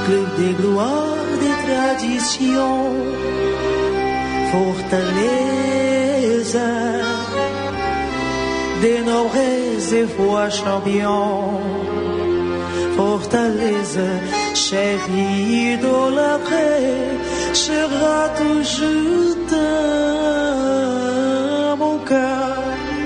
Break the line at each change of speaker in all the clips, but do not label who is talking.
club des gloires, des traditions, Fortaleza, des nobres et fois champions, Fortaleza, chérie, idolâtrée, sera toujours dans mon cœur.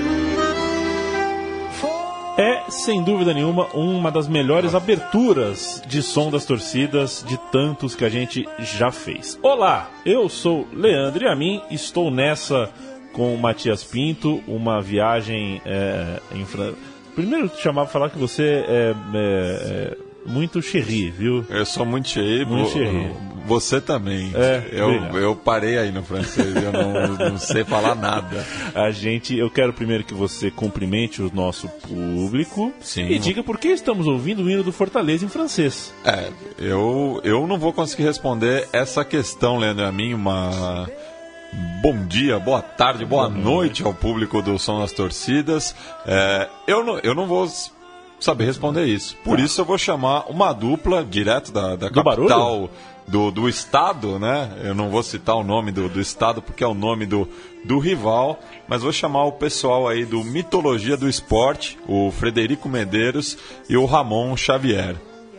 É, sem dúvida nenhuma, uma das melhores aberturas de som das torcidas de tantos que a gente já fez. Olá, eu sou Leandro Amin, estou nessa com o Matias Pinto, uma viagem em França. Primeiro te chamar para falar que você é muito chéri, viu?
Eu sou muito chéri. Você também. Eu parei aí no francês, eu não sei falar nada.
Eu quero primeiro que você cumprimente o nosso público.
Sim.
E diga por que estamos ouvindo o hino do Fortaleza em francês.
Eu não vou conseguir responder essa questão, Leandro, a mim, bom dia, boa tarde, boa noite ao público do Som das Torcidas. Eu não vou saber responder isso. Por isso eu vou chamar uma dupla direto da capital do estado, né? Eu não vou citar o nome do estado porque é o nome do rival, mas vou chamar o pessoal aí do Mitologia do Esporte, o Frederico Medeiros e o Ramon Xavier.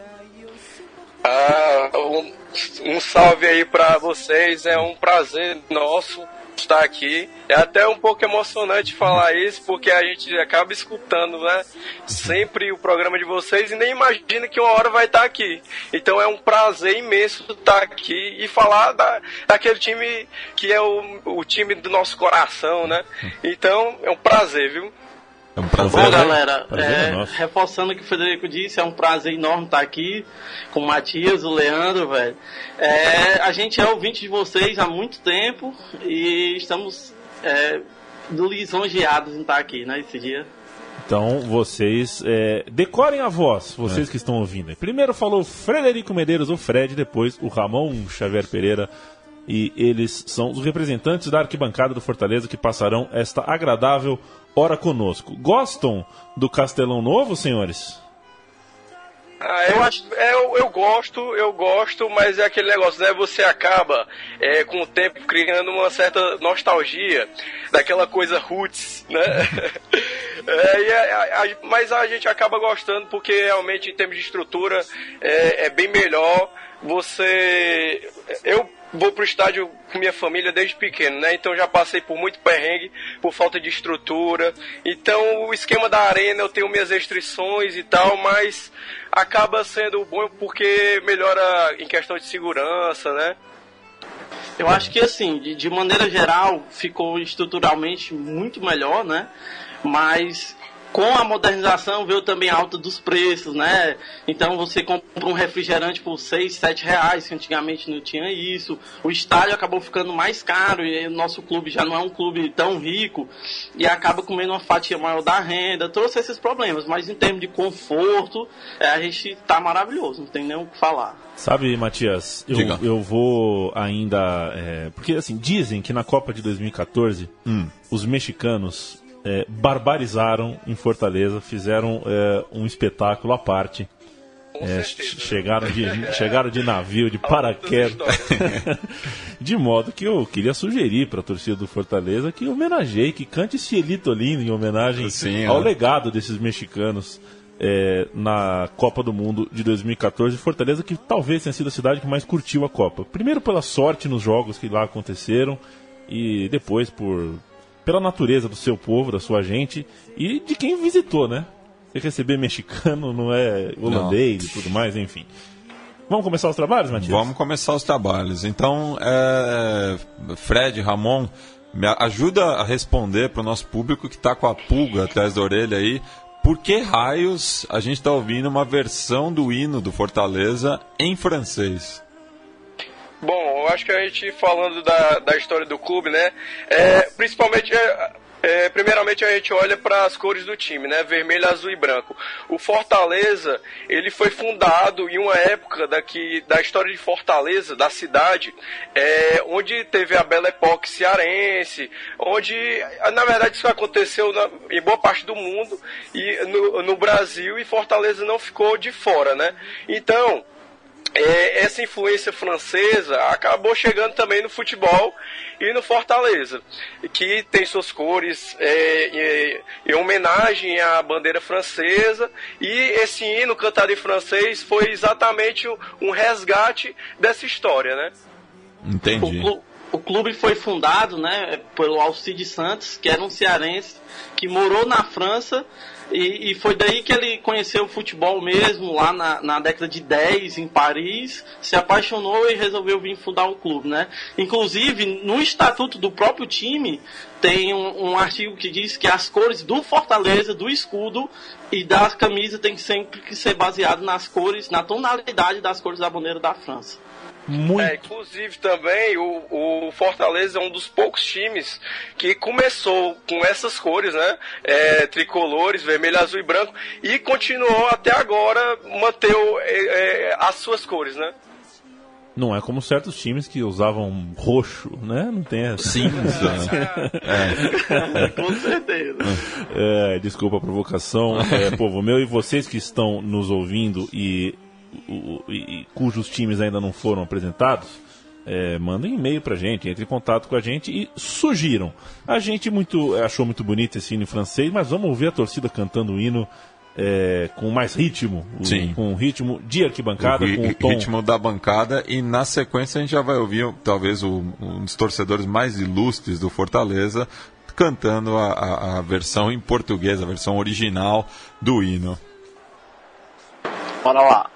Um salve aí pra vocês, é um prazer nosso estar aqui. É até um pouco emocionante falar isso, porque a gente acaba escutando, né, sempre o programa de vocês e nem imagina que uma hora vai estar aqui. Então é um prazer imenso estar aqui e falar daquele time que é o time do nosso coração, né? Então é um prazer, viu?
É um prazer.
Bom, galera, reforçando o que o Frederico disse, é um prazer enorme estar aqui com o Matias, o Leandro, velho. A gente é ouvinte de vocês há muito tempo e estamos lisonjeados em estar aqui, né, esse dia.
Então vocês decorem a voz, vocês que estão ouvindo. Primeiro falou Frederico Medeiros, o Fred, depois o Ramon Xavier Pereira. E eles são os representantes da arquibancada do Fortaleza que passarão esta agradável hora conosco. Gostam do Castelão Novo, senhores?
Eu gosto, mas é aquele negócio, né? Você acaba com o tempo criando uma certa nostalgia daquela coisa roots, né? Mas a gente acaba gostando porque realmente em termos de estrutura é bem melhor. Eu vou pro estádio com minha família desde pequeno, né? Então já passei por muito perrengue, por falta de estrutura. Então o esquema da arena eu tenho minhas restrições e tal, mas acaba sendo bom porque melhora em questão de segurança, né?
Eu acho que assim, de maneira geral, ficou estruturalmente muito melhor, né? Mas com a modernização veio também a alta dos preços, né? Então você compra um refrigerante por 6, 7 reais, que antigamente não tinha isso. O estádio acabou ficando mais caro e o nosso clube já não é um clube tão rico e acaba comendo uma fatia maior da renda. Trouxe esses problemas, mas em termos de conforto, a gente tá maravilhoso, não tem nem o que falar.
Sabe, Matias, eu vou ainda... porque assim, dizem que na Copa de 2014, os mexicanos barbarizaram em Fortaleza, fizeram um espetáculo à parte. Chegaram de navio, de paraquedas. De modo que eu queria sugerir para a torcida do Fortaleza que homenageie, que cante Cielito Lindo em homenagem ao legado desses mexicanos na Copa do Mundo de 2014. Fortaleza, que talvez tenha sido a cidade que mais curtiu a Copa. Primeiro pela sorte nos jogos que lá aconteceram e depois pela natureza do seu povo, da sua gente e de quem visitou, né? Você receber mexicano não é holandês e tudo mais, enfim. Vamos começar os trabalhos, Matias?
Vamos começar os trabalhos. Então, Fred, Ramon, me ajuda a responder para o nosso público que está com a pulga atrás da orelha aí. Por que raios a gente está ouvindo uma versão do hino do Fortaleza em francês?
Bom, eu acho que a gente falando da história do clube, né? Principalmente, primeiramente a gente olha para as cores do time, né? Vermelho, azul e branco. O Fortaleza, ele foi fundado em uma época da história de Fortaleza, da cidade, onde teve a Belle Époque cearense, onde, na verdade, isso aconteceu em boa parte do mundo e no Brasil, e Fortaleza não ficou de fora, né? Então, essa influência francesa acabou chegando também no futebol e no Fortaleza, que tem suas cores em homenagem à bandeira francesa, e esse hino cantado em francês foi exatamente um resgate dessa história, né?
Entendi.
O clube foi fundado, né, pelo Alcides Santos, que era um cearense que morou na França, e foi daí que ele conheceu o futebol mesmo, lá na década de 10, em Paris, se apaixonou e resolveu vir fundar o clube, né? Inclusive, no estatuto do próprio time, tem um artigo que diz que as cores do Fortaleza, do escudo e da camisa tem sempre que ser baseado nas cores, na tonalidade das cores da bandeira da França.
Inclusive também o Fortaleza é um dos poucos times que começou com essas cores, né? Tricolores, vermelho, azul e branco, e continuou até agora manter as suas cores, né?
Não é como certos times que usavam roxo, né? Não tem essa.
Cinza.
Com certeza.
Desculpa a provocação, povo meu, e vocês que estão nos ouvindo e cujos times ainda não foram apresentados, mandem e-mail pra gente, entre em contato com a gente e sugiram. A gente achou muito bonito esse hino em francês, mas vamos ouvir a torcida cantando o hino com mais ritmo, com o ritmo de arquibancada, com o tom...
ritmo da bancada, e na sequência a gente já vai ouvir talvez um dos torcedores mais ilustres do Fortaleza cantando a versão em português, a versão original do hino.
Bora lá.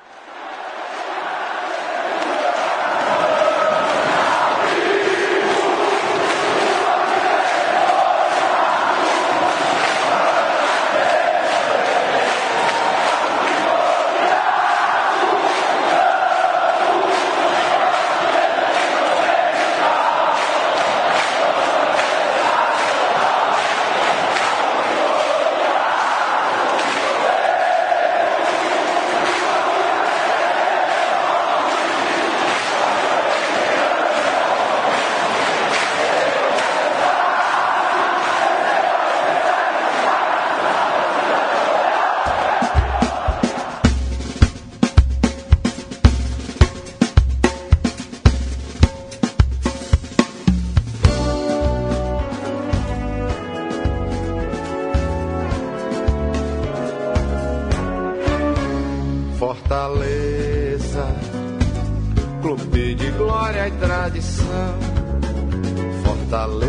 Fortaleza, clube de glória e tradição. Fortaleza,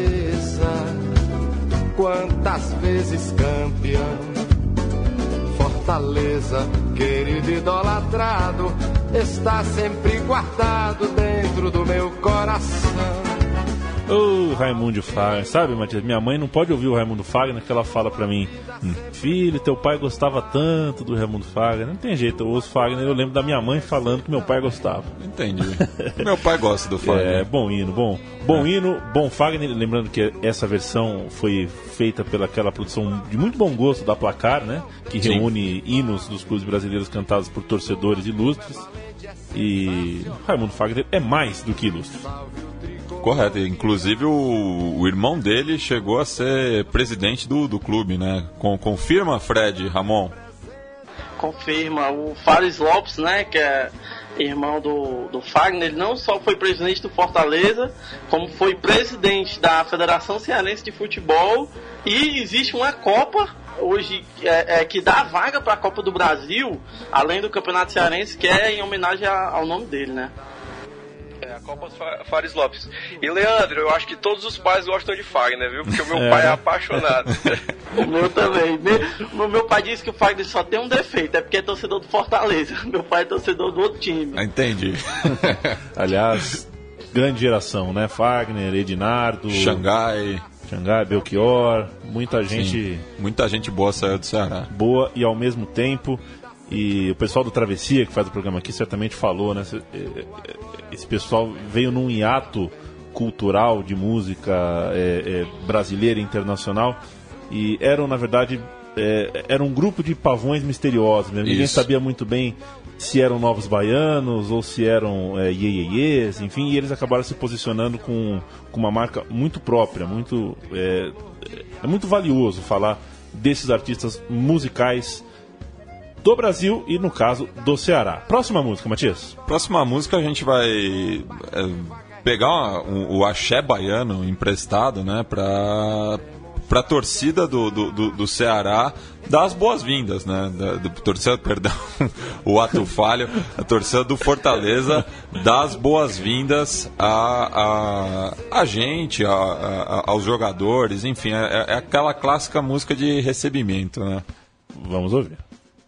quantas vezes campeão. Fortaleza, querido idolatrado, está sempre guardado dentro do meu coração.
Raimundo Fagner, sabe, Matias? Minha mãe não pode ouvir o Raimundo Fagner, que ela fala pra mim: filho, teu pai gostava tanto do Raimundo Fagner. Não tem jeito, eu ouço Fagner, eu lembro da minha mãe falando que meu pai gostava.
Entendi. Meu pai gosta do Fagner.
Bom hino, bom hino, bom Fagner. Lembrando que essa versão foi feita pelaquela produção de muito bom gosto da Placar, né? Que reúne hinos dos clubes brasileiros cantados por torcedores ilustres. E Raimundo Fagner é mais do que ilustre.
Correto, inclusive o irmão dele chegou a ser presidente do clube, né? Confirma, Fred, Ramon?
Confirma, o Fares Lopes, né, que é irmão do Fagner, ele não só foi presidente do Fortaleza, como foi presidente da Federação Cearense de Futebol, e existe uma Copa hoje que dá vaga para a Copa do Brasil, além do Campeonato Cearense, que é em homenagem ao nome dele, né?
A Copa Fares Lopes. E Leandro, eu acho que todos os pais gostam de Fagner, viu? Porque o meu pai é apaixonado.
O meu também. O meu pai disse que o Fagner só tem um defeito, é porque é torcedor do Fortaleza. Meu pai é torcedor do outro time.
Entendi.
Aliás, grande geração, né? Fagner, Ednardo,
Xangai,
Belchior, muita gente.
Sim, muita gente boa saiu do Ceará.
Boa e ao mesmo tempo. E o pessoal do Travessia, que faz o programa aqui, certamente falou, né? Esse pessoal veio num hiato cultural de música brasileira e internacional, e eram, na verdade, era um grupo de pavões misteriosos, né? Ninguém sabia muito bem se eram novos baianos ou se eram iê-iê-iês, enfim, e eles acabaram se posicionando com uma marca muito própria, é muito valioso falar desses artistas musicais do Brasil e, no caso, do Ceará. Próxima música, Matias.
Próxima música a gente vai pegar o axé baiano emprestado, né, para a torcida do Ceará dar as boas-vindas, né? Torcida, perdão, o ato falho, a torcida do Fortaleza dá as boas-vindas a gente, aos jogadores, enfim, é aquela clássica música de recebimento, né?
Vamos ouvir.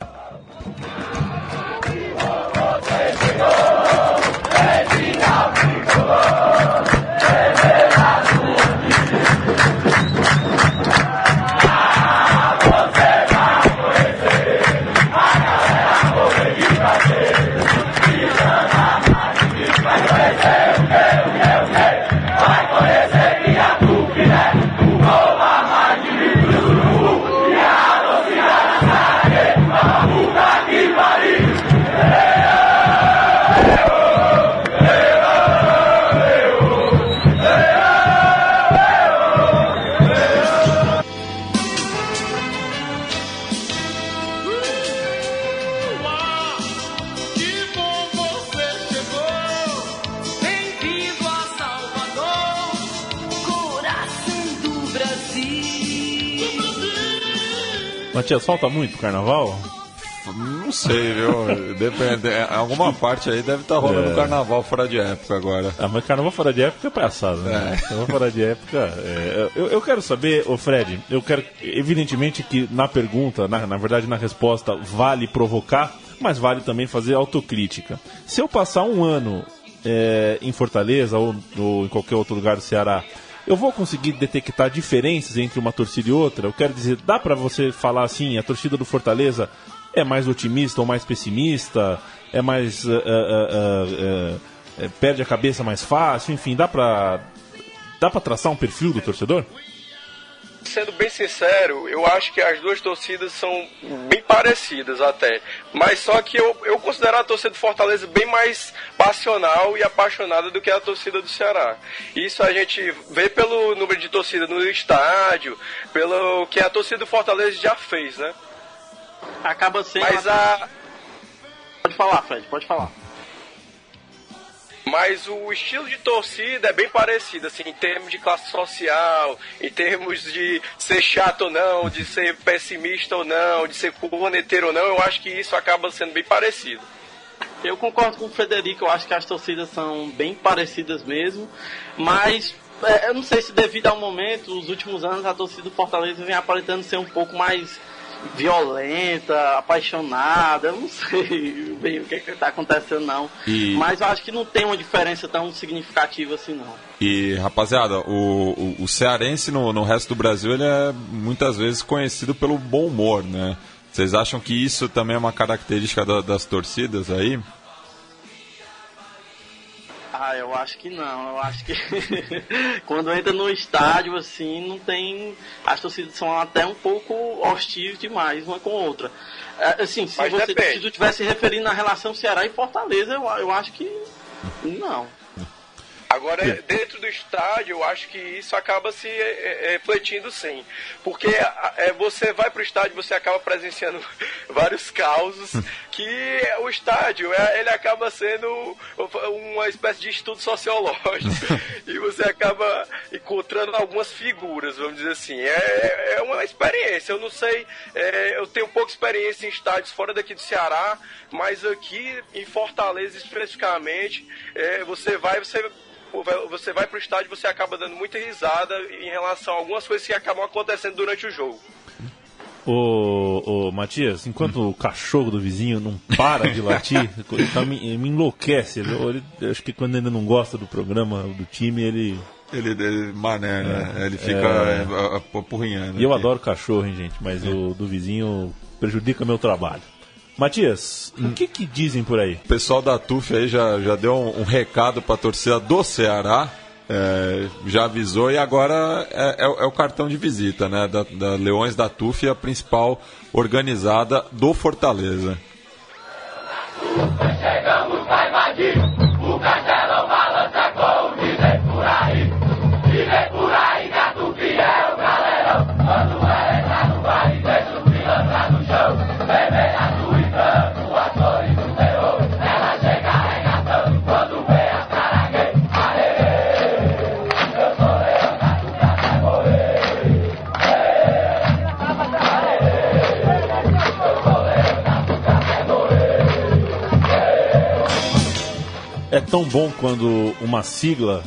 Matias, falta muito o carnaval?
Não sei, viu? Depende. Alguma parte aí deve estar rolando carnaval fora de época agora.
Ah, mas carnaval fora de época é palhaçada, né? Carnaval fora de época. Eu quero saber, Fred, eu quero. Evidentemente que na pergunta, na verdade na resposta, vale provocar, mas vale também fazer autocrítica. Se eu passar um ano em Fortaleza ou em qualquer outro lugar do Ceará, eu vou conseguir detectar diferenças entre uma torcida e outra? Eu quero dizer, dá pra você falar assim, a torcida do Fortaleza é mais otimista ou mais pessimista? É mais... perde a cabeça mais fácil? Enfim, dá pra traçar um perfil do torcedor?
Sendo bem sincero, eu acho que as duas torcidas são bem parecidas até. Mas só que eu considero a torcida do Fortaleza bem mais passional e apaixonada do que a torcida do Ceará. Isso a gente vê pelo número de torcida no estádio, pelo que a torcida do Fortaleza já fez, né?
Acaba sendo... Pode falar, Fred, pode falar.
Mas o estilo de torcida é bem parecido, assim, em termos de classe social, em termos de ser chato ou não, de ser pessimista ou não, de ser corneteiro ou não, eu acho que isso acaba sendo bem parecido.
Eu concordo com o Frederico, eu acho que as torcidas são bem parecidas mesmo, mas eu não sei se devido ao momento, os últimos anos, a torcida do Fortaleza vem aparentando ser um pouco mais violenta, apaixonada, eu não sei bem o que está acontecendo não, mas eu acho que não tem uma diferença tão significativa assim não.
E rapaziada, o cearense no resto do Brasil, ele é muitas vezes conhecido pelo bom humor, né? Vocês acham que isso também é uma característica das torcidas aí?
Eu acho que não. Eu acho que quando entra no estádio, assim, não tem... As torcidas são até um pouco hostis demais uma com a outra. Assim, se tu estivesse referindo na relação Ceará e Fortaleza, eu acho que não.
Agora, dentro do estádio, eu acho que isso acaba se refletindo sim. Porque você vai para o estádio, você acaba presenciando vários causos que o estádio, ele acaba sendo uma espécie de estudo sociológico. E você acaba encontrando algumas figuras, vamos dizer assim. É uma experiência. Eu não sei, eu tenho pouca experiência em estádios fora daqui do Ceará, mas aqui em Fortaleza especificamente, você vai para o estádio, você acaba dando muita risada em relação a algumas coisas que acabam acontecendo durante o jogo.
Ô Matias, enquanto o cachorro do vizinho não para de latir, ele me enlouquece. Eu acho que quando ele não gosta do programa, do time, ele
mané, né? Ele fica apurrinhando.
E eu adoro cachorro, hein, gente, mas o do vizinho prejudica meu trabalho. Matias, o que dizem por aí?
O pessoal da TUF aí já deu um recado para a torcida do Ceará, já avisou, e agora é o cartão de visita, né, da Leões da TUF, a principal organizada do Fortaleza.
Chegamos pra invadir, o castelão balança com dizer por aí que a TUF é o galerão. Quando ela entrar no baile, deixa o pilantra no chão, bebê a TUF.
É tão bom quando uma sigla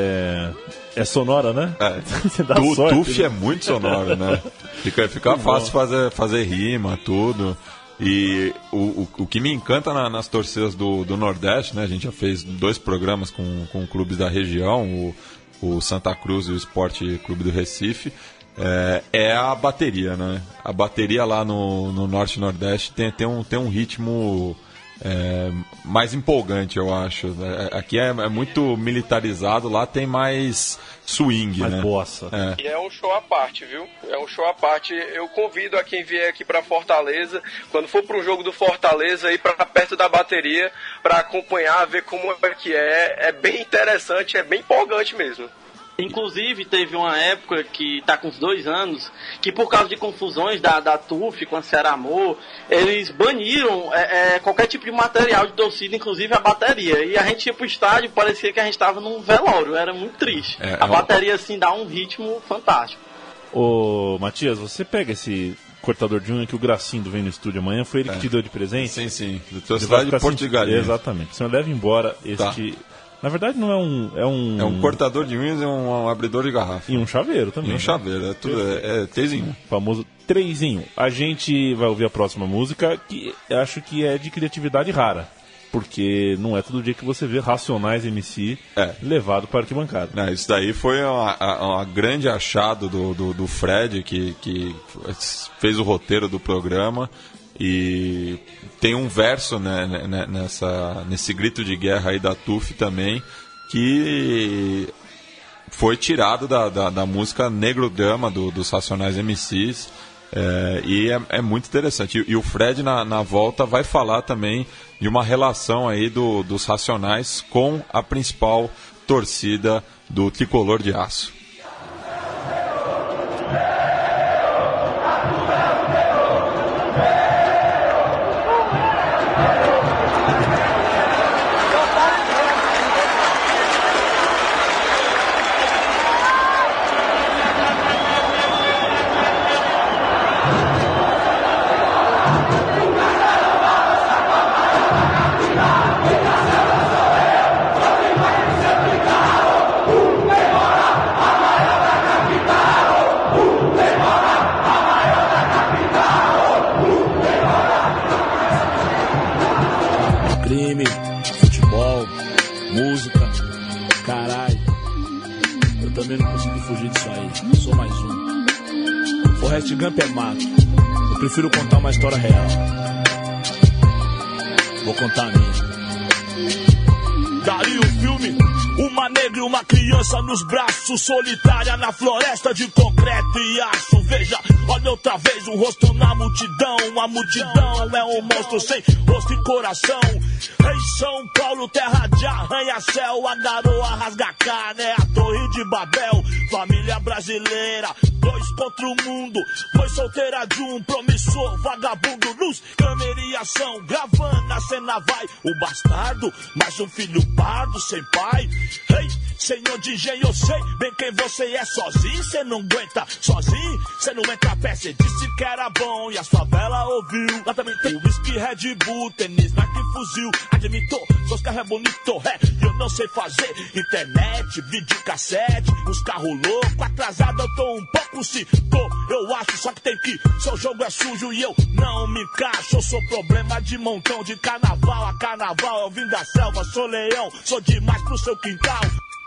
é sonora, né? Você dá sorte,
TUF
né?
é muito sonoro, né? Fica fácil fazer rima, tudo. E o que me encanta nas torcidas do Nordeste, né? A gente já fez 2 programas com clubes da região, o Santa Cruz e o Esporte Clube do Recife, é a bateria, né? A bateria lá no Norte e Nordeste tem um ritmo mais empolgante, eu acho. Aqui é muito militarizado, lá tem mais swing,
mais
né?
bossa.
E é um show à parte, viu? É um show à parte. Eu convido a quem vier aqui pra Fortaleza, quando for para um jogo do Fortaleza, ir pra perto da bateria pra acompanhar, ver como é que é. É bem interessante, é bem empolgante mesmo.
Inclusive, teve uma época que está com uns 2 anos, que por causa de confusões da TUF com a Ceará Amor, eles baniram qualquer tipo de material de torcida, inclusive a bateria. E a gente ia pro estádio, parecia que a gente estava num velório, era muito triste. A bateria, assim, dá um ritmo fantástico.
Ô, Matias, você pega esse cortador de unha que o Gracindo vem no estúdio amanhã, foi ele que te deu de presente?
Sim. Da tua cidade de Porto de Galinhas.
Exatamente. Você leva embora este... Tá. Na verdade não é um
cortador de unhas e um abridor de garrafa.
E um chaveiro também.
E um chaveiro, é 3 em 1.
Famoso 3 em 1. A gente vai ouvir a próxima música, que acho que é de criatividade rara. Porque não é todo dia que você vê Racionais MC levado para a arquibancada.
Isso daí foi uma grande achado do Fred, que fez o roteiro do programa. E tem um verso, né, nesse grito de guerra aí da TUF também, que foi tirado da música Negro Dama dos Racionais MCs, e é muito interessante. E o Fred na volta vai falar também de uma relação aí dos Racionais com a principal torcida do Tricolor de Aço.
Forrest Gump é mato. Eu prefiro contar uma história real. Vou contar a minha. Daria o filme, uma negra e uma criança nos braços, solitária na floresta de concreto e aço. Veja, olha outra vez o rosto na multidão. A multidão é um monstro sem rosto e coração. Em São Paulo, terra de arranha-céu, a garoa rasga a carne, é a Torre de Babel. Família brasileira, 2 contra o mundo. Foi solteira de um promissor, vagabundo, luz, câmera e ação. Gravando a cena vai o bastardo, mais um filho pardo sem pai. Ei, senhor DJ, eu sei bem quem você é. Sozinho cê não aguenta, sozinho cê não entra a pé. Cê disse que era bom e as favelas ouviu. Lá também tem whisky, Red Bull, tênis, Nike, fuzil. Admitou, seus carros é bonito, eu não sei fazer. Internet, videocassete, os carros loucos. Atrasado eu tô um pouco, se tô, eu acho. Só que tem que, seu jogo é sujo e eu não me encaixo. Eu sou problema de montão, de carnaval a carnaval. Eu vim da selva, sou leão, sou demais pro seu quintal.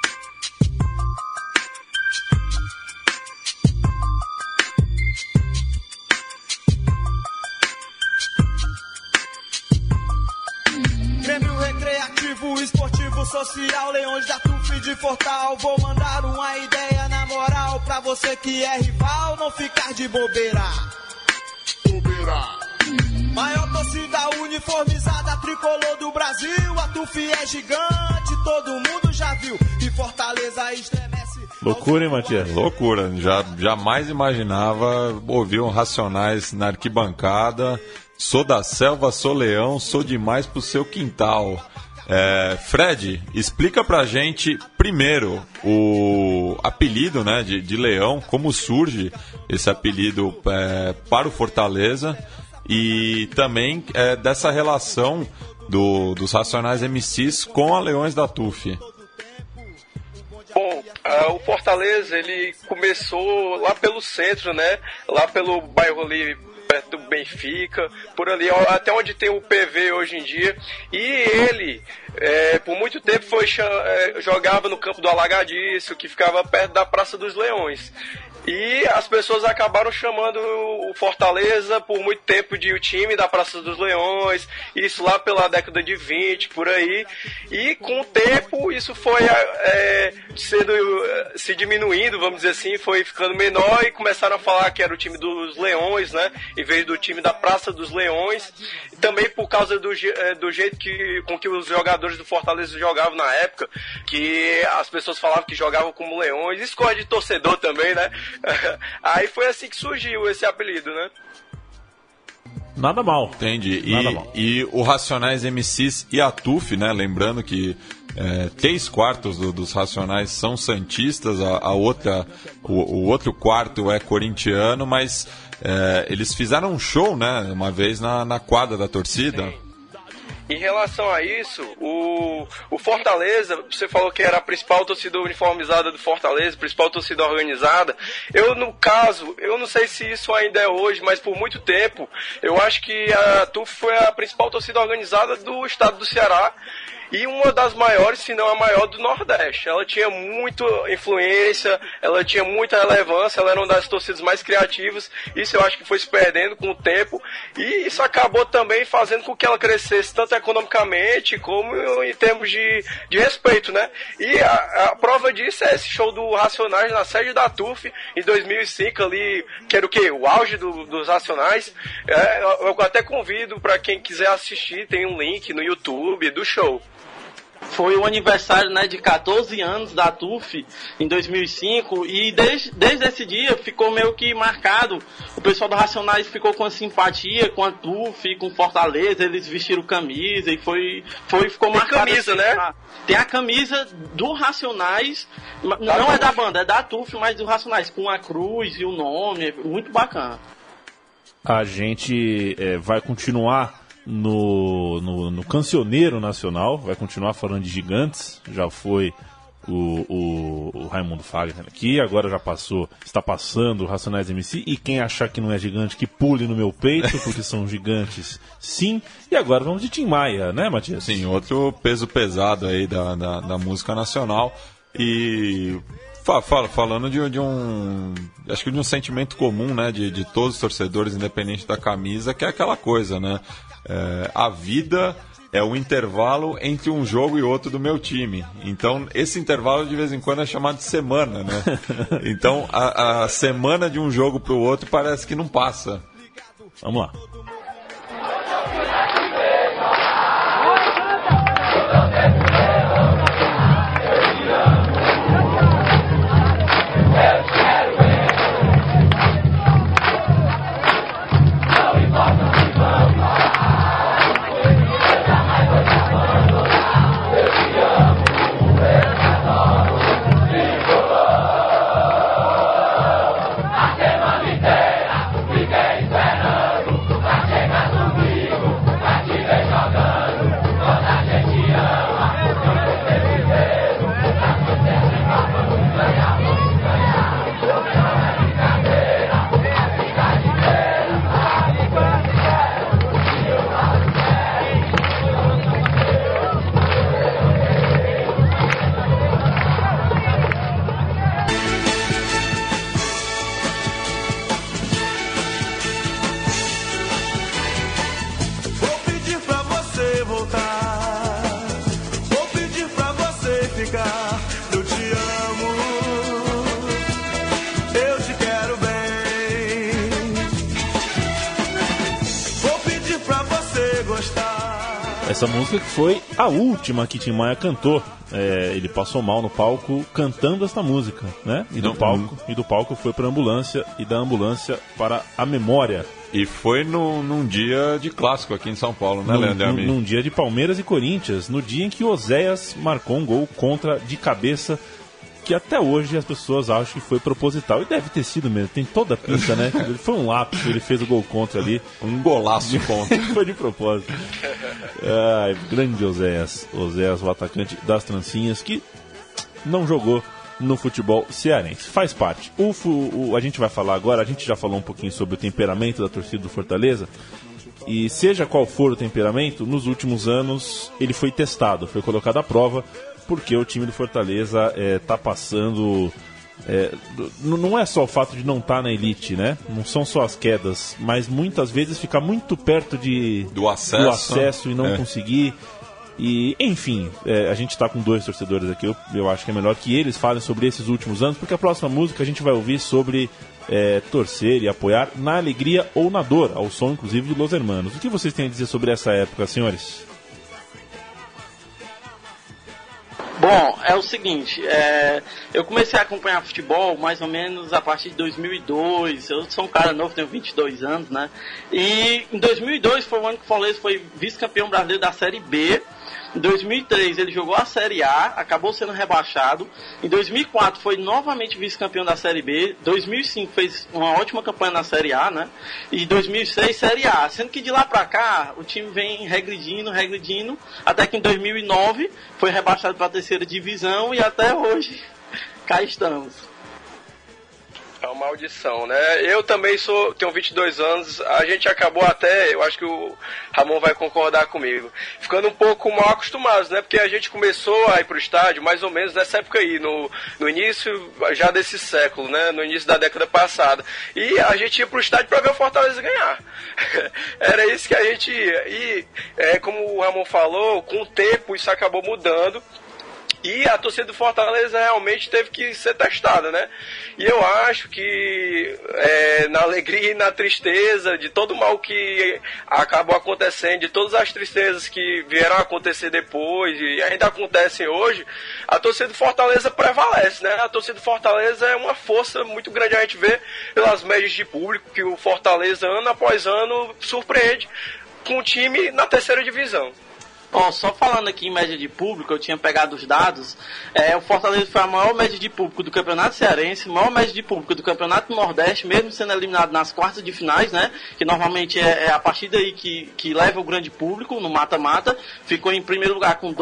Grêmio recreativo, esportivo, social, Leões da TUF de Fortal. Vou mandar uma ideia na moral pra você que é rival, não ficar de bobeira. Maior torcida uniformizada, tricolor do Brasil. A TUF é gigante, todo mundo já viu. E Fortaleza estremece.
Loucura, hein, Matias?
Loucura. Jamais imaginava ouvir um Racionais na arquibancada. Sou da selva, sou leão, sou demais pro seu quintal. Fred, explica pra gente primeiro o apelido, né, de leão, como surge esse apelido para o Fortaleza, e também dessa relação dos Racionais MCs com a Leões da TUF.
Bom, o Fortaleza, ele começou lá pelo centro, né? Lá pelo bairro ali, perto do Benfica, por ali, até onde tem o PV hoje em dia. E ele, por muito tempo, jogava no campo do Alagadiço, que ficava perto da Praça dos Leões. E as pessoas acabaram chamando o Fortaleza por muito tempo de o time da Praça dos Leões, isso lá pela década de 20, por aí. E com o tempo isso foi se diminuindo, vamos dizer assim, foi ficando menor e começaram a falar que era o time dos Leões, né? Em vez do time da Praça dos Leões. E também por causa do jeito com que os jogadores do Fortaleza jogavam na época, que as pessoas falavam que jogavam como leões, isso coisa de torcedor também, né? Aí foi assim que surgiu esse apelido, né?
Nada mal.
Entendi.
E
o Racionais MCs e a TUF, né? Lembrando que 3/4 dos Racionais são santistas, o outro quarto é corintiano, mas eles fizeram um show, né? Uma vez na quadra da torcida.
Sim. Em relação a isso, o Fortaleza, você falou que era a principal torcida uniformizada do Fortaleza, principal torcida organizada. No caso, eu não sei se isso ainda é hoje, mas por muito tempo, eu acho que a TUF foi a principal torcida organizada do estado do Ceará. E uma das maiores, se não a maior, do Nordeste. Ela tinha muita influência, ela tinha muita relevância, ela era uma das torcidas mais criativas. Isso eu acho que foi se perdendo com o tempo. E isso acabou também fazendo com que ela crescesse tanto economicamente como em termos de respeito, né? E a prova disso é esse show do Racionais na sede da TUF em 2005 ali, que era o quê? O auge dos Racionais. Eu até convido para quem quiser assistir, tem um link no YouTube do show.
Foi o aniversário, né, de 14 anos da TUF em 2005 e desde esse dia ficou meio que marcado. O pessoal do Racionais ficou com simpatia com a TUF, com Fortaleza, eles vestiram camisa e ficou marcado.
Tem camisa, assim,
né? Tem a camisa do Racionais, não é da banda, é da TUF, mas do Racionais, com a cruz e o nome, é muito bacana.
A gente vai continuar no Cancioneiro Nacional, vai continuar falando de gigantes. Já foi o Raimundo Fagner aqui, agora está passando o Racionais MC, e quem achar que não é gigante, que pule no meu peito, porque são gigantes sim. E agora vamos de Tim Maia, né, Matias?
Sim, outro peso pesado aí da música nacional. E falando de um, acho que de um sentimento comum, né, de todos os torcedores, independente da camisa, que é aquela coisa, né? A vida é o intervalo entre um jogo e outro do meu time. Então, esse intervalo de vez em quando é chamado de semana, né? Então, a semana de um jogo para o outro parece que não passa.
Vamos lá. Essa música que foi a última que Tim Maia cantou. Ele passou mal no palco cantando essa música, né? E do palco foi para a ambulância, e da ambulância para a memória.
E foi num dia de clássico aqui em São Paulo, né, Leandro?
Num dia de Palmeiras e Corinthians, no dia em que Oséias marcou um gol contra de cabeça que até hoje as pessoas acham que foi proposital. E deve ter sido mesmo, tem toda a pinta, né? Foi um lápis, ele fez o gol contra ali.
Um golaço contra.
Foi de propósito. Grande Oséias, o atacante das trancinhas, que não jogou no futebol cearense. Faz parte. A gente vai falar agora, a gente já falou um pouquinho sobre o temperamento da torcida do Fortaleza. E seja qual for o temperamento, nos últimos anos ele foi testado, foi colocado à prova, porque o time do Fortaleza está passando... não é só o fato de não estar na elite, né? Não são só as quedas, mas muitas vezes ficar muito perto do acesso e não conseguir. E, enfim, a gente está com 2 torcedores aqui, eu acho que é melhor que eles falem sobre esses últimos anos, porque a próxima música a gente vai ouvir sobre torcer e apoiar na alegria ou na dor, ao som inclusive de Los Hermanos. O que vocês têm a dizer sobre essa época, senhores?
Bom, é o seguinte, eu comecei a acompanhar futebol mais ou menos a partir de 2002, eu sou um cara novo, tenho 22 anos, né? E em 2002 foi o ano que o Fortaleza foi vice-campeão brasileiro da Série B. Em 2003 ele jogou a Série A, acabou sendo rebaixado. Em 2004 foi novamente vice-campeão da Série B. 2005 fez uma ótima campanha na Série A, né? E 2006 Série A. Sendo que de lá pra cá o time vem regredindo, até que em 2009 foi rebaixado para a 3ª divisão e até hoje cá estamos.
É uma maldição, né? Eu também tenho 22 anos, a gente acabou até, eu acho que o Ramon vai concordar comigo, ficando um pouco mal acostumados, né? Porque a gente começou a ir pro estádio mais ou menos nessa época aí, no início já desse século, né? No início da década passada. E a gente ia pro estádio para ver o Fortaleza ganhar. Era isso que a gente ia. E, como o Ramon falou, com o tempo isso acabou mudando. E a torcida do Fortaleza realmente teve que ser testada, né? E eu acho que na alegria e na tristeza de todo o mal que acabou acontecendo, de todas as tristezas que vieram a acontecer depois e ainda acontecem hoje, a torcida do Fortaleza prevalece, né? A torcida do Fortaleza é uma força muito grande, a gente vê pelas médias de público que o Fortaleza ano após ano surpreende com o time na 3ª divisão.
Bom, só falando aqui em média de público, eu tinha pegado os dados, o Fortaleza foi a maior média de público do Campeonato Cearense, maior média de público do Campeonato Nordeste, mesmo sendo eliminado nas quartas de finais, né? Que normalmente é a partir daí que leva o grande público no mata-mata. Ficou em primeiro lugar com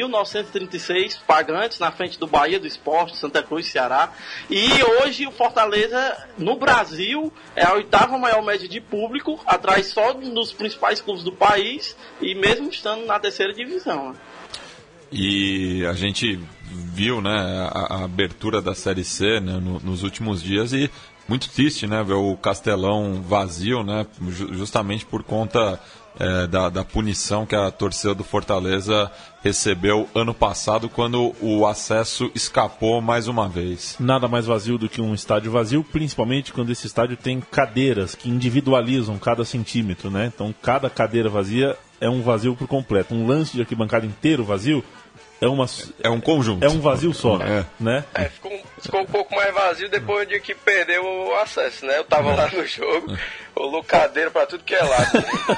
12.936 pagantes, na frente do Bahia, do Sport, Santa Cruz, Ceará. E hoje o Fortaleza, no Brasil, é a 8ª maior média de público, atrás só dos principais clubes do país, e mesmo estando na 3ª divisão, né?
E a gente viu, né, a abertura da Série C, né, nos últimos dias, e muito triste, né, ver o Castelão vazio, né, justamente por conta da punição que a torcida do Fortaleza recebeu ano passado, quando o acesso escapou mais uma vez.
Nada mais vazio do que um estádio vazio, principalmente quando esse estádio tem cadeiras que individualizam cada centímetro, né? Então cada cadeira vazia é um vazio por completo. Um lance de arquibancada inteiro vazio é um conjunto. É um vazio só, né?
Ficou um pouco mais vazio depois de que perdeu o acesso, né? Eu tava lá no jogo, rolou cadeira pra tudo que é lado.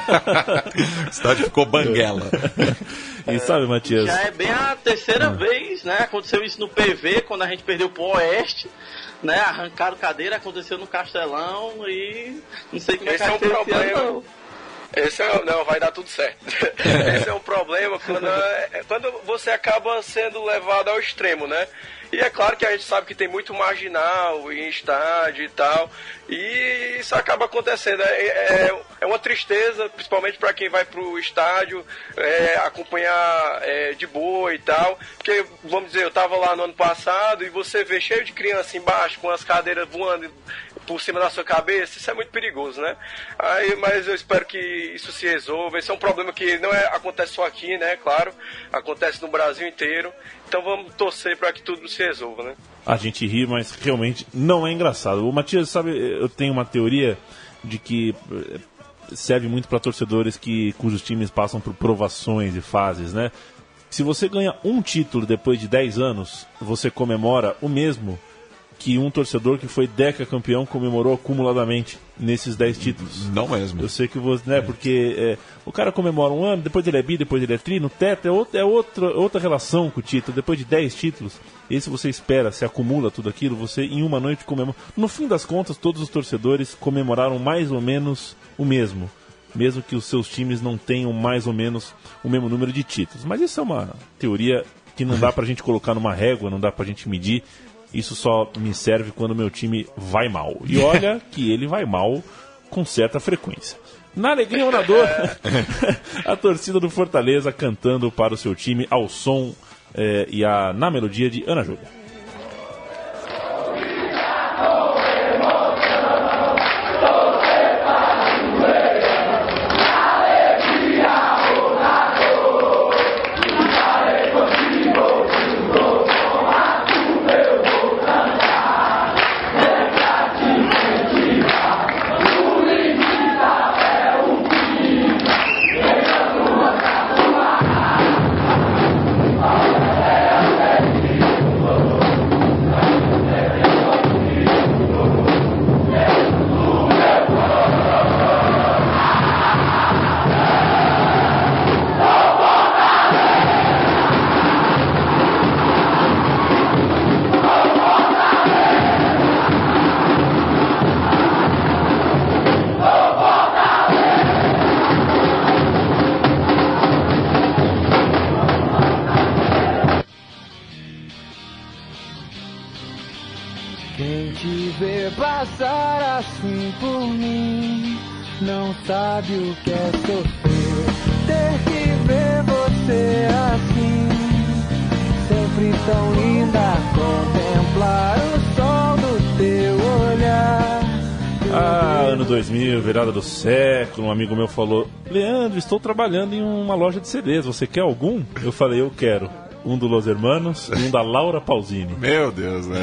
O estádio ficou banguela.
E sabe, Matias?
Já é bem a 3ª vez, né? Aconteceu isso no PV, quando a gente perdeu pro Oeste, né? Arrancaram cadeira, aconteceu no Castelão e não sei como
é que vai ser esse ano, não. Não, vai dar tudo certo. Esse é um problema quando você acaba sendo levado ao extremo, né? E é claro que a gente sabe que tem muito marginal em estádio e tal, e isso acaba acontecendo. É uma tristeza, principalmente para quem vai pro estádio acompanhar de boa e tal, porque, vamos dizer, eu tava lá no ano passado e você vê cheio de criança embaixo com as cadeiras voando por cima da sua cabeça, isso é muito perigoso, né? Mas eu espero que isso se resolva. Esse é um problema que não acontece só aqui, né? Claro, acontece no Brasil inteiro. Então vamos torcer para que tudo se resolva, né?
A gente ri, mas realmente não é engraçado. O Matias, sabe, eu tenho uma teoria de que serve muito para torcedores cujos times passam por provações e fases, né? Se você ganha um título depois de 10 anos, você comemora o mesmo que um torcedor que foi decacampeão comemorou acumuladamente nesses 10 títulos.
Não mesmo.
Eu sei que você, né, porque o cara comemora um ano, depois ele é bi, depois ele é tri, no tetra é outra relação com o título. Depois de 10 títulos, esse você espera, se acumula tudo aquilo, você em uma noite comemora. No fim das contas, todos os torcedores comemoraram mais ou menos o mesmo que os seus times não tenham mais ou menos o mesmo número de títulos. Mas isso é uma teoria que não dá pra gente colocar numa régua, não dá pra gente medir. Isso só me serve quando meu time vai mal. E olha que ele vai mal com certa frequência. Na alegria ou na dor, a torcida do Fortaleza cantando para o seu time ao som na melodia de Ana Júlia.
Quem te vê passar assim por mim não sabe o que é sofrer. Ter que ver você assim, sempre tão linda, contemplar o sol do teu olhar.
Ano 2000, virada do século, um amigo meu falou: Leandro, estou trabalhando em uma loja de CDs, você quer algum? Eu falei: eu quero. Um do Los Hermanos e um da Laura Pausini.
Meu Deus, né?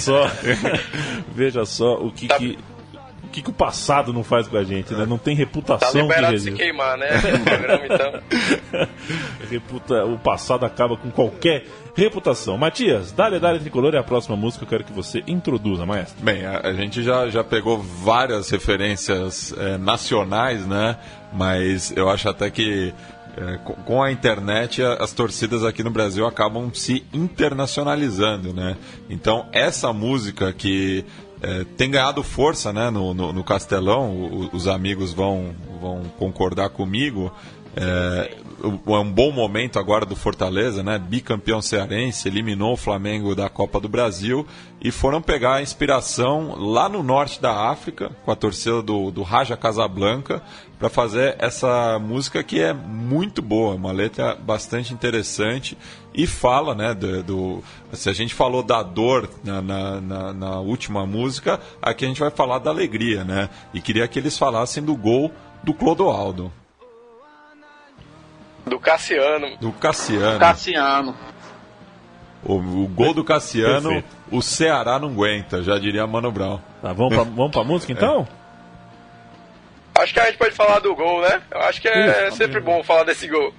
Veja só o que o passado não faz com a gente, né? Não tem reputação
tá liberado
que
de se queimar, né? No programa,
então. O passado acaba com qualquer reputação. Matias, Dale Tricolor é a próxima música, eu quero que você introduza, maestro.
Bem, a gente já pegou várias referências nacionais, né? Mas eu acho até que com a internet as torcidas aqui no Brasil acabam se internacionalizando, né? Então essa música que tem ganhado força, né, no Castelão, os amigos vão concordar comigo. É um bom momento agora do Fortaleza, né? Bicampeão cearense, eliminou o Flamengo da Copa do Brasil e foram pegar a inspiração lá no norte da África, com a torcida do Raja Casablanca, para fazer essa música que é muito boa, uma letra bastante interessante e fala, né, se a gente falou da dor na última música, aqui a gente vai falar da alegria, né? E queria que eles falassem do gol do Clodoaldo.
Do Cassiano.
O gol do Cassiano,
Perfeito.
O Ceará não aguenta, já diria Mano Brown.
Tá, vamos pra música então?
Acho que a gente pode falar do gol, né? Eu acho que é sempre bom falar desse gol.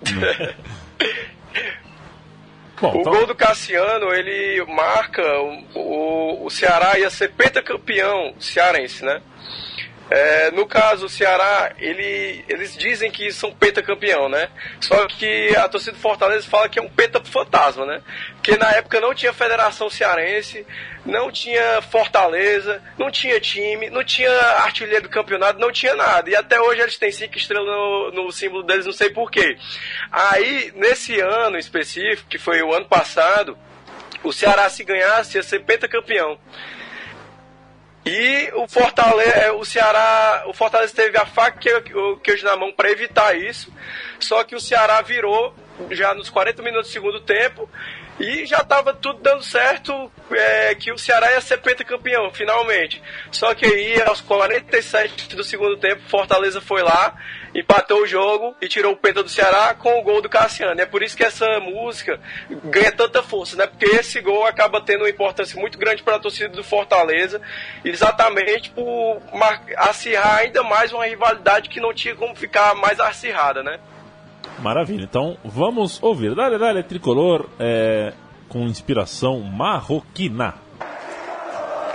Bom,
o gol do Cassiano, ele marca o Ceará ia ser pentacampeão cearense, né? No caso, o Ceará, eles dizem que são pentacampeão, né? Só que a torcida do Fortaleza fala que é um pentafantasma, né? Porque na época não tinha Federação Cearense, não tinha Fortaleza, não tinha time, não tinha artilheiro do campeonato, não tinha nada. E até hoje eles têm 5 estrelas no símbolo deles, não sei porquê. Aí, nesse ano específico, que foi o ano passado, o Ceará, se ganhasse, ia ser pentacampeão. E o Fortaleza teve a faca e o queijo na mão para evitar isso. Só que o Ceará virou já nos 40 minutos do segundo tempo e já estava tudo dando certo, que o Ceará ia ser pentacampeão, finalmente. Só que aí, aos 47 do segundo tempo, Fortaleza foi lá, empatou o jogo e tirou o penta do Ceará com o gol do Cassiano. E é por isso que essa música ganha tanta força, né? Porque esse gol acaba tendo uma importância muito grande para a torcida do Fortaleza, exatamente por acirrar ainda mais uma rivalidade que não tinha como ficar mais acirrada, né?
Maravilha, então vamos ouvir Dale Tricolor com inspiração marroquina.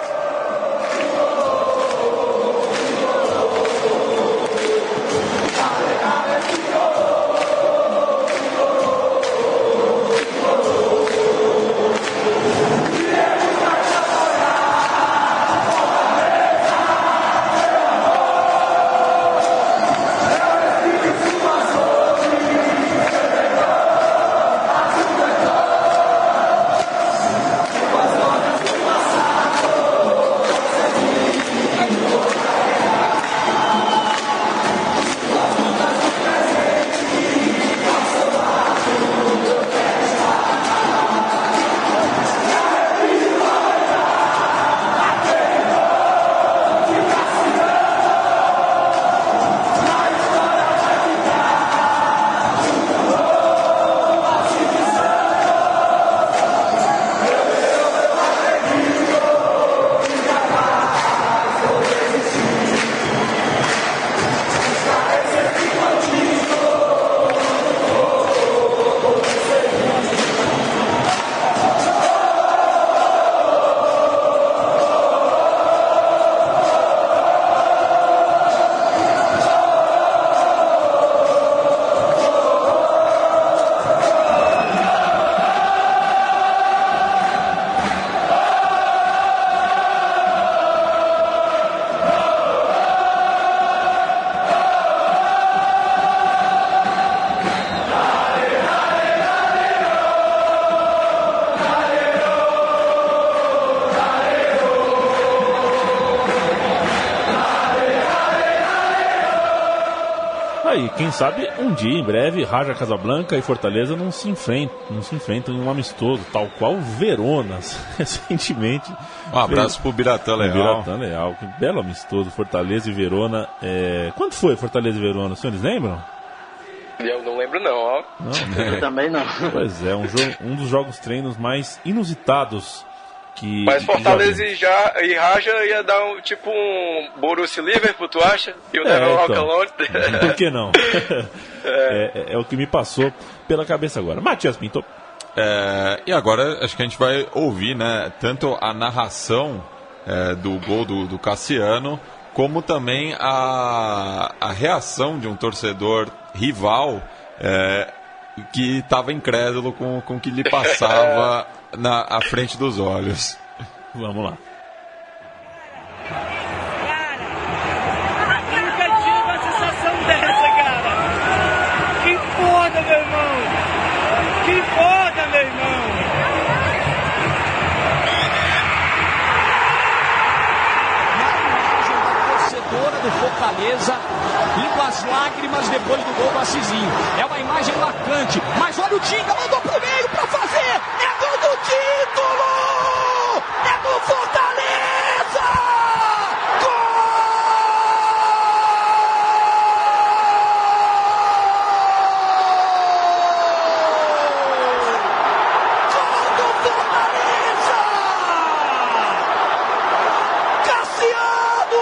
E quem sabe um dia, em breve, Raja Casablanca e Fortaleza não se enfrentam em um amistoso, tal qual o Verona, recentemente.
Um abraço pro Biratã Leal.
Biratã Leal, que belo amistoso, Fortaleza e Verona. Quando foi Fortaleza e Verona, os senhores lembram?
Eu não lembro não, ó.
Não?
Eu também não.
Pois é, um dos jogos treinos mais inusitados que...
Mas Fortaleza e Raja ia dar um Borussia Liverpool, tu acha? E o
então, por que não? É o que me passou pela cabeça agora. Matias Pinto.
E agora acho que a gente vai ouvir, né, tanto a narração do gol do Cassiano, como também a reação de um torcedor rival que estava incrédulo com o que lhe passava à frente dos olhos.
Vamos lá.
Cara, nunca tive uma sensação dessa, cara. Que foda, meu irmão. Que foda, meu irmão.
Torcedora do Fortaleza, indo as lágrimas depois do gol do Assisinho. É uma imagem marcante, mas olha o Tinga, mandou pro meio pra fazer, é gol do título! É do Fortaleza! Gol do Fortaleza! Cassiano!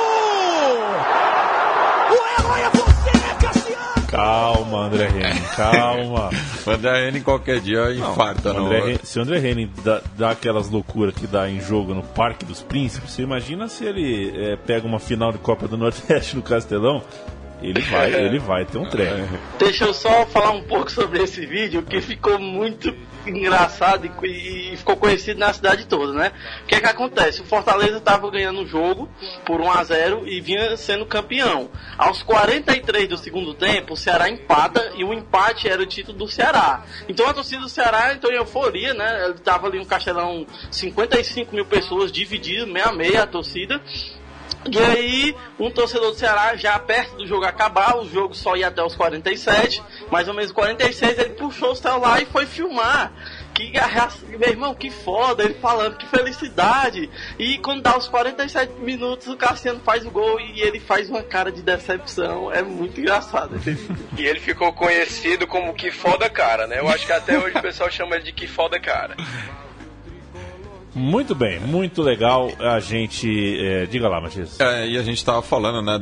O herói é você, Cassiano!
Calma, André Henning, calma.
O André Henning qualquer dia infarta.
Se o André Henning dá aquelas loucuras que dá em jogo no Parque dos Príncipes, você imagina se ele pega uma final de Copa do Nordeste no Castelão? Ele vai ter um treino.
Deixa eu só falar um pouco sobre esse vídeo, que ficou muito engraçado e ficou conhecido na cidade toda, né? O que é que acontece? O Fortaleza estava ganhando o jogo por 1-0 e vinha sendo campeão. Aos 43 do segundo tempo, o Ceará empata e o empate era o título do Ceará. Então a torcida do Ceará entrou em euforia, né? Ele estava ali no Castelão, 55 mil pessoas divididas, meia a meia a torcida. E aí, um torcedor do Ceará, já perto do jogo acabar, o jogo só ia até os 47, mais ou menos 46, ele puxou o celular e foi filmar. Meu irmão, que foda, ele falando, que felicidade. E quando dá os 47 minutos, o Cassiano faz o gol e ele faz uma cara de decepção. É muito engraçado.
E ele ficou conhecido como que foda cara, né? Eu acho que até hoje o pessoal chama ele de que foda cara.
Muito bem, muito legal. A gente... diga lá, Matias.
E a gente estava falando, né,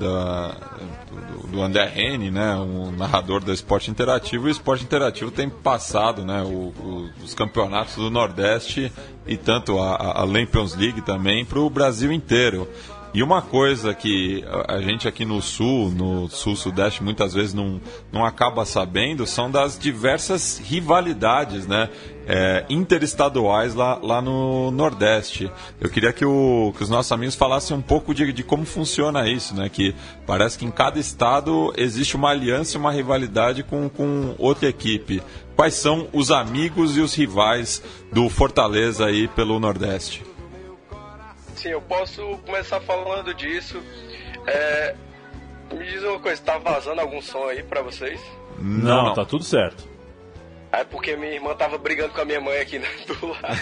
do André Henning, né, um narrador do Esporte Interativo. E o Esporte Interativo tem passado, né, os campeonatos do Nordeste e tanto a Champions League também para o Brasil inteiro. E uma coisa que a gente aqui no Sul-Sudeste, muitas vezes não acaba sabendo, são das diversas rivalidades, né, interestaduais lá no Nordeste. Eu queria que os nossos amigos falassem um pouco de como funciona isso, né, que parece que em cada estado existe uma aliança e uma rivalidade com outra equipe. Quais são os amigos e os rivais do Fortaleza aí pelo Nordeste?
Sim, eu posso começar falando disso. Me diz uma coisa, tá vazando algum som aí pra vocês?
Não, tá tudo certo.
É porque minha irmã tava brigando com a minha mãe aqui do lado.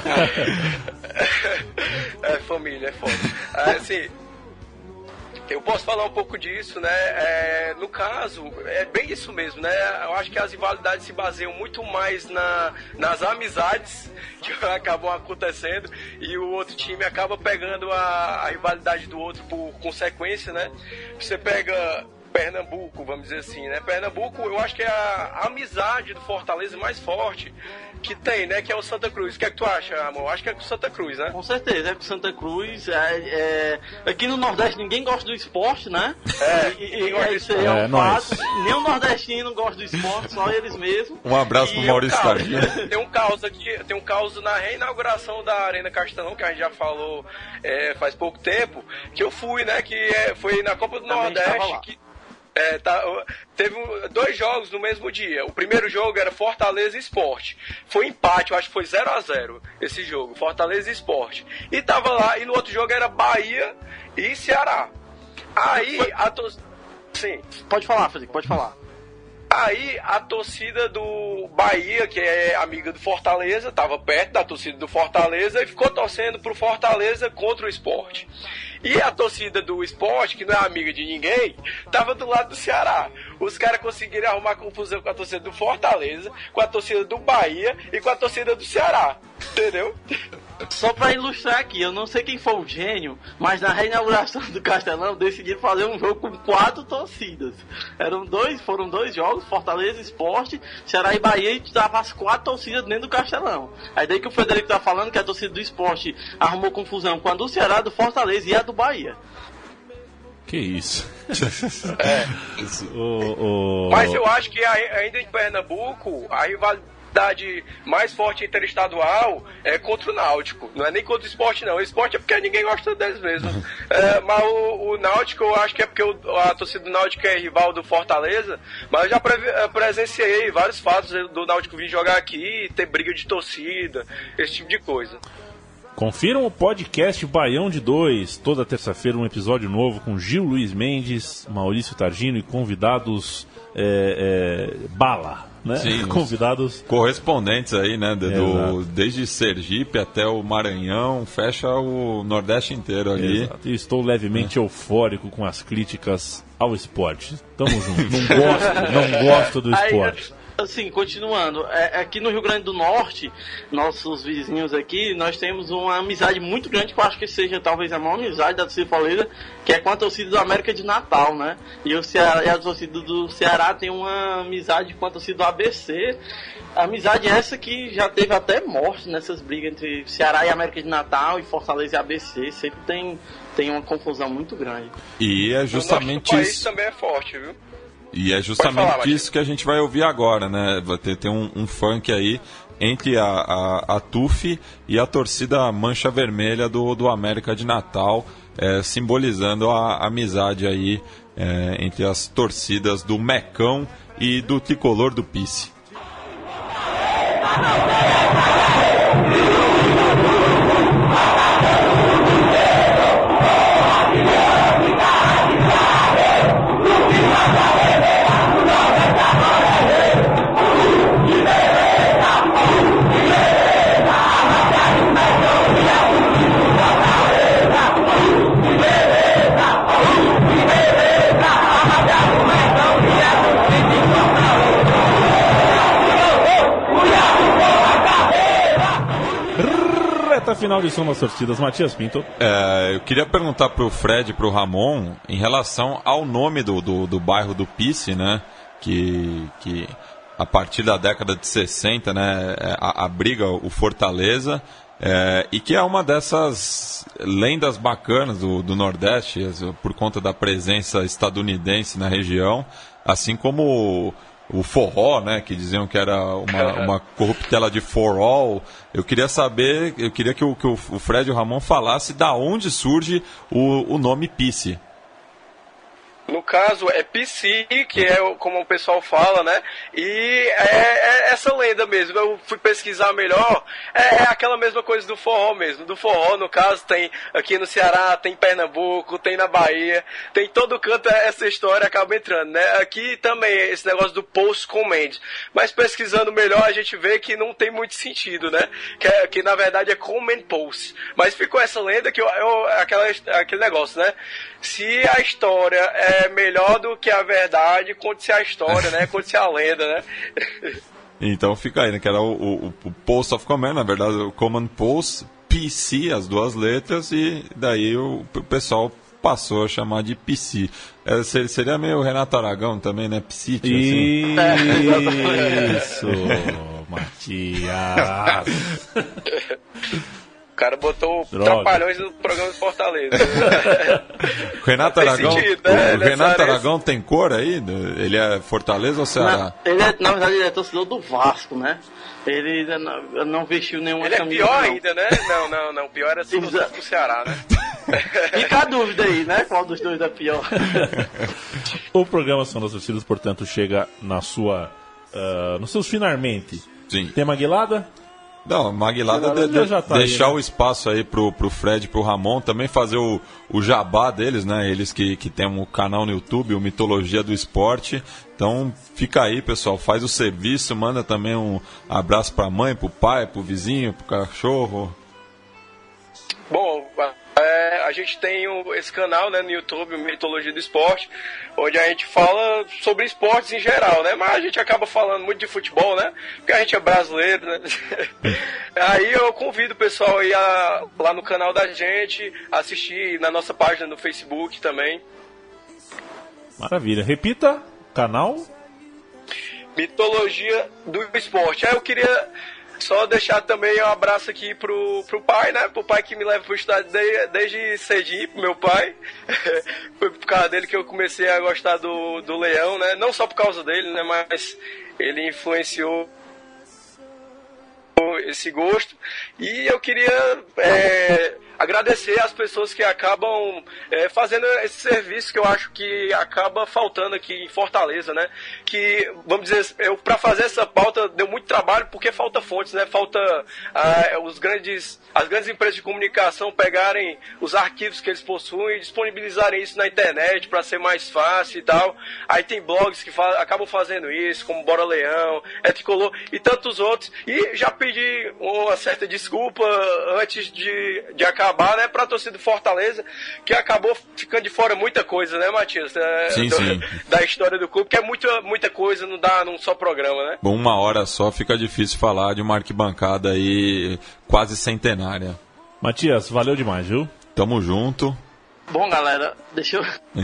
Família, é foda. Assim, eu posso falar um pouco disso, né? No caso, é bem isso mesmo, né? Eu acho que as rivalidades se baseiam muito mais nas amizades que acabam acontecendo e o outro time acaba pegando a rivalidade do outro por consequência, né? Você pega Pernambuco, vamos dizer assim, né? Pernambuco, eu acho que é a amizade do Fortaleza mais forte que tem, né? Que é o Santa Cruz. O que é que tu acha, amor? Eu acho que é com o Santa Cruz, né?
Com certeza, é com o Santa Cruz. Aqui no Nordeste ninguém gosta do esporte, né? Isso aí é um fato. Nem o nordestino gosta do esporte, só eles mesmos.
Um abraço pro Maurício Targino.
Tem um caos aqui, tem um caos na reinauguração da Arena Castelão, que a gente já falou faz pouco tempo, que eu fui, né? Que foi na Copa do Nordeste. Teve 2 jogos no mesmo dia. O primeiro jogo era Fortaleza e Sport. Foi empate, eu acho que foi 0-0 esse jogo, Fortaleza e Sport. E tava lá, e no outro jogo era Bahia e Ceará. Aí Sim.
Pode falar, Felipe, pode falar.
Aí a torcida do Bahia, que é amiga do Fortaleza, estava perto da torcida do Fortaleza e ficou torcendo pro Fortaleza contra o Sport. E a torcida do Sport, que não é amiga de ninguém, estava do lado do Ceará. Os caras conseguiram arrumar confusão com a torcida do Fortaleza, com a torcida do Bahia e com a torcida do Ceará. Entendeu?
Só pra ilustrar aqui, eu não sei quem foi o gênio, mas na reinauguração do Castelão decidiram fazer um jogo com 4 torcidas. Foram dois jogos, Fortaleza, Sport, Ceará e Bahia, e tava as 4 torcidas dentro do Castelão. Aí daí que o Frederico tá falando que a torcida do Sport arrumou confusão com a do Ceará, do Fortaleza e a do Bahia.
Que isso?
Mas eu acho que ainda em Pernambuco, a rivalidade mais forte interestadual é contra o Náutico. Não é nem contra o Sport, não. O Sport é porque ninguém gosta deles mesmo. Mas o Náutico, eu acho que é porque a torcida do Náutico é rival do Fortaleza. Mas eu já presenciei vários fatos do Náutico vir jogar aqui, ter briga de torcida, esse tipo de coisa.
Confiram o podcast Baião de 2, toda terça-feira um episódio novo com Gil Luiz Mendes, Maurício Targino e convidados bala, né?
Sim,
convidados
correspondentes aí, né? Desde Sergipe até o Maranhão, fecha o Nordeste inteiro ali.
Exato. E estou levemente eufórico com as críticas ao esporte. Tamo junto. Não gosto do esporte.
Assim, continuando, aqui no Rio Grande do Norte, nossos vizinhos aqui, nós temos uma amizade muito grande, que eu acho que seja talvez a maior amizade da torcida Fortaleza, que é com a torcida do América de Natal, né? E a torcida do Ceará tem uma amizade com a torcida do ABC, amizade essa que já teve até morte nessas brigas entre Ceará e América de Natal, e Fortaleza e ABC, sempre tem uma confusão muito grande.
E é justamente
isso. O país também é forte, viu?
E é justamente isso que a gente vai ouvir agora, né? Vai ter um funk aí entre a TUF e a torcida Mancha Vermelha do América de Natal, simbolizando a amizade aí entre as torcidas do Mecão e do Tricolor do Pice.
Final de Som das Torcidas, Matias Pinto.
Eu queria perguntar pro Fred e pro Ramon em relação ao nome do bairro do Pice, né? Que a partir da década de 60, né, abriga o Fortaleza, e que é uma dessas lendas bacanas do Nordeste, por conta da presença estadunidense na região, assim como o forró, né, que diziam que era uma corruptela de for all. Eu queria que o Fred e o Ramon falasse da onde surge o nome Pice.
No caso, é PC, que é como o pessoal fala, né? E é essa lenda mesmo. Eu fui pesquisar melhor. É aquela mesma coisa do forró mesmo. Do forró, no caso, tem aqui no Ceará, tem em Pernambuco, tem na Bahia. Tem todo canto essa história acaba entrando, né? Aqui também esse negócio do post-comment. Mas pesquisando melhor, a gente vê que não tem muito sentido, né? Que na verdade é comment post. Mas ficou essa lenda que aquele negócio, né? Se a história é melhor do que a verdade, conte-se a história, né? Conte-se a lenda, né?
Então fica aí, né? Que era o Post of Command, na verdade, o Command Post, PC, as duas letras, e daí o pessoal passou a chamar de PC. Seria meio Renato Aragão também, né? Psite, assim.
Isso, Matias.
O cara botou Trapalhões no programa de Fortaleza.
O Renato Aragão, sentido, né? O Renato Aragão tem cor aí? Ele é Fortaleza ou Ceará?
Na verdade, ele é torcedor do Vasco, né? Ele não vestiu nenhuma camisa.
Ele é pior ainda, né? Não. Pior era ser do Ceará, né?
Fica a dúvida aí, né? Qual dos dois é pior?
O programa Som das Torcidas, portanto, chega nos seus finalmente.
Sim.
Tema Aguilada?
Não, Maguilada deixar o espaço aí pro Fred e pro Ramon, também fazer o jabá deles, né? Eles que tem um canal no YouTube, o Mitologia do Esporte. Então fica aí, pessoal, faz o serviço, manda também um abraço pra mãe, pro pai, pro vizinho, pro cachorro.
Bom, a gente tem esse canal, né, no YouTube, Mitologia do Esporte, onde a gente fala sobre esportes em geral, né? Mas a gente acaba falando muito de futebol, né? Porque a gente é brasileiro, né? Aí eu convido o pessoal aí lá no canal da gente, assistir na nossa página no Facebook também.
Maravilha. Repita, canal?
Mitologia do Esporte. Aí eu queria só deixar também um abraço aqui pro pai, né? Pro pai que me leva pro estado desde cedinho, pro meu pai. Foi por causa dele que eu comecei a gostar do Leão, né? Não só por causa dele, né? Mas ele influenciou esse gosto. E eu queria agradecer às pessoas que acabam fazendo esse serviço que eu acho que acaba faltando aqui em Fortaleza, né? Que, vamos dizer, para fazer essa pauta deu muito trabalho porque falta fontes, né? Falta as grandes empresas de comunicação pegarem os arquivos que eles possuem e disponibilizarem isso na internet para ser mais fácil e tal. Aí tem blogs que acabam fazendo isso, como Bora Leão, Tricolor e tantos outros. E já pedi uma certa desculpa antes de acabar, né, para a torcida do Fortaleza, que acabou ficando de fora muita coisa, né, Matias?
Sim.
Da história do clube, que é muita coisa, não dá num só programa, né?
Bom, uma hora só fica difícil falar de uma arquibancada aí quase centenária.
Matias, valeu demais, viu?
Tamo junto.
Bom, galera, deixa eu...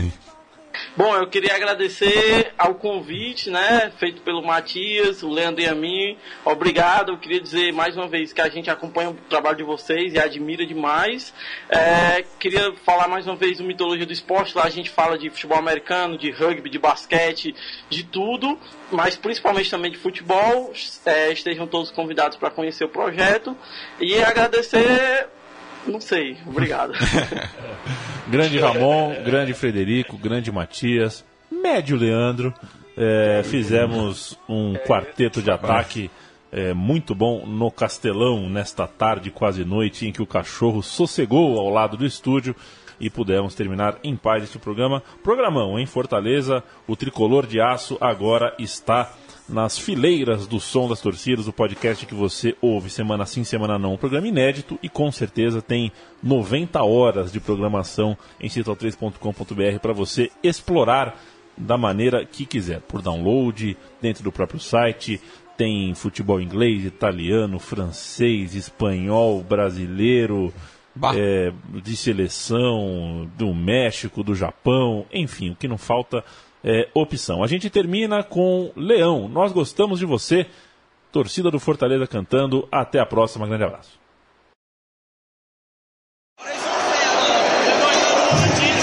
Bom, eu queria agradecer ao convite, né, feito pelo Matias, o Leandro e a mim. Obrigado, eu queria dizer mais uma vez que a gente acompanha o trabalho de vocês e admira demais. Queria falar mais uma vez do Mitologia do Esporte, lá a gente fala de futebol americano, de rugby, de basquete, de tudo, mas principalmente também de futebol. Estejam todos convidados para conhecer o projeto e agradecer... Não sei, obrigado.
Grande Ramon, grande Frederico, grande Matias, médio Leandro. Fizemos um quarteto de ataque muito bom no Castelão nesta tarde, quase noite, em que o cachorro sossegou ao lado do estúdio e pudemos terminar em paz este programa. Programão em Fortaleza, o Tricolor de Aço agora está nas fileiras do Som das Torcidas, o podcast que você ouve semana sim, semana não, um programa inédito e com certeza tem 90 horas de programação em central3.com.br para você explorar da maneira que quiser, por download, dentro do próprio site. Tem futebol inglês, italiano, francês, espanhol, brasileiro, de seleção, do México, do Japão, enfim, o que não falta opção. A gente termina com Leão. Nós gostamos de você. Torcida do Fortaleza cantando. Até a próxima. Grande abraço.